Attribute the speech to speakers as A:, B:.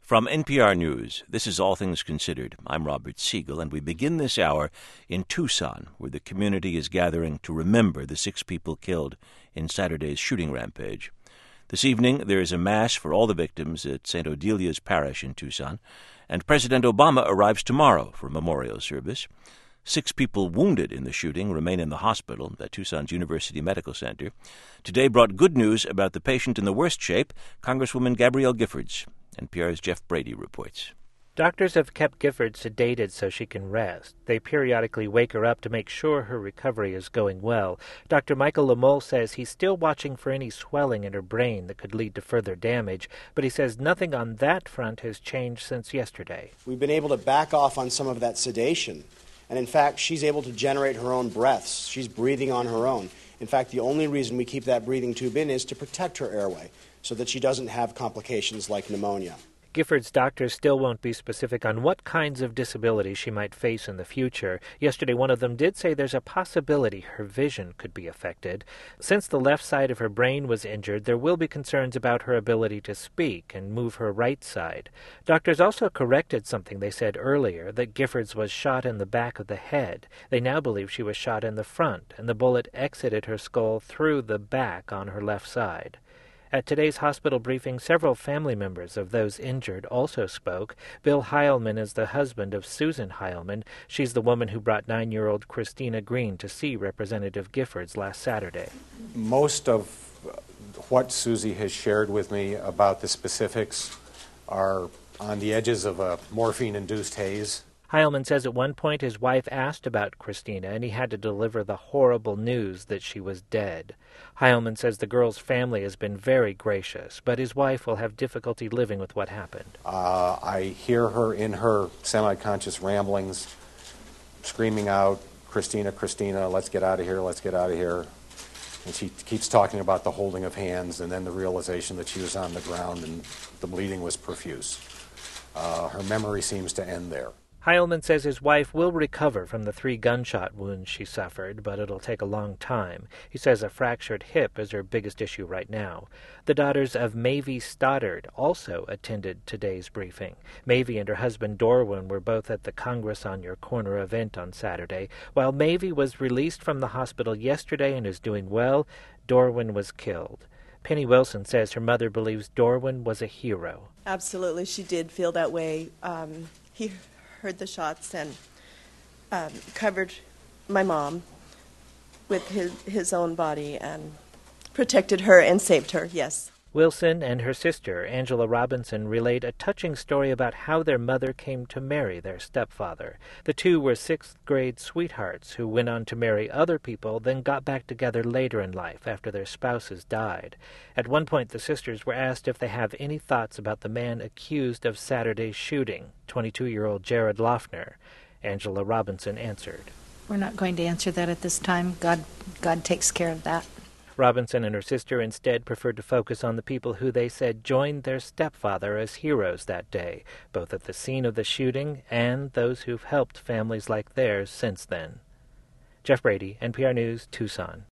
A: From NPR News, this is All Things Considered. I'm Robert Siegel, and we begin this hour in Tucson, where the community is gathering to remember the 6 people killed in Saturday's shooting rampage. This evening, there is a mass for all the victims at St. Odelia's Parish in Tucson, and President Obama arrives tomorrow for a memorial service. 6 people wounded in the shooting remain in the hospital at Tucson's University Medical Center. Today brought good news about the patient in the worst shape, Congresswoman Gabrielle Giffords. NPR's Jeff Brady reports.
B: Doctors have kept Giffords sedated so she can rest. They periodically wake her up to make sure her recovery is going well. Dr. Michael Lamole says he's still watching for any swelling in her brain that could lead to further damage, but he says nothing on that front has changed since yesterday.
C: We've been able to back off on some of that sedation, and in fact, she's able to generate her own breaths. She's breathing on her own. In fact, the only reason we keep that breathing tube in is to protect her airway, so that she doesn't have complications like pneumonia.
B: Giffords' doctors still won't be specific on what kinds of disabilities she might face in the future. Yesterday, one of them did say there's a possibility her vision could be affected. Since the left side of her brain was injured, there will be concerns about her ability to speak and move her right side. Doctors also corrected something they said earlier, that Giffords was shot in the back of the head. They now believe she was shot in the front, and the bullet exited her skull through the back on her left side. At today's hospital briefing, several family members of those injured also spoke. Bill Heilman is the husband of Susan Heilman. She's the woman who brought 9-year-old Christina Green to see Representative Giffords last Saturday.
D: Most of what Susie has shared with me about the specifics are on the edges of a morphine-induced haze.
B: Heilman says at one point his wife asked about Christina, and he had to deliver the horrible news that she was dead. Heilman says the girl's family has been very gracious, but his wife will have difficulty living with what happened.
D: I hear her in her semi-conscious ramblings screaming out, "Christina, Christina, let's get out of here, let's get out of here." And she keeps talking about the holding of hands and then the realization that she was on the ground and the bleeding was profuse. Her memory seems to end there.
B: Heilman says his wife will recover from the 3 gunshot wounds she suffered, but it'll take a long time. He says a fractured hip is her biggest issue right now. The daughters of Mavie Stoddard also attended today's briefing. Mavie and her husband Dorwin were both at the Congress on Your Corner event on Saturday. While Mavie was released from the hospital yesterday and is doing well, Dorwin was killed. Penny Wilson says her mother believes Dorwin was a hero.
E: Absolutely, she did feel that way. He heard the shots and covered my mom with his own body and protected her and saved her, yes.
B: Wilson and her sister, Angela Robinson, relayed a touching story about how their mother came to marry their stepfather. The two were 6th-grade sweethearts who went on to marry other people, then got back together later in life after their spouses died. At one point, the sisters were asked if they have any thoughts about the man accused of Saturday's shooting, 22-year-old Jared Loughner. Angela Robinson answered,
F: "We're not going to answer that at this time. God takes care of that."
B: Robinson and her sister instead preferred to focus on the people who they said joined their stepfather as heroes that day, both at the scene of the shooting and those who've helped families like theirs since then. Jeff Brady, NPR News, Tucson.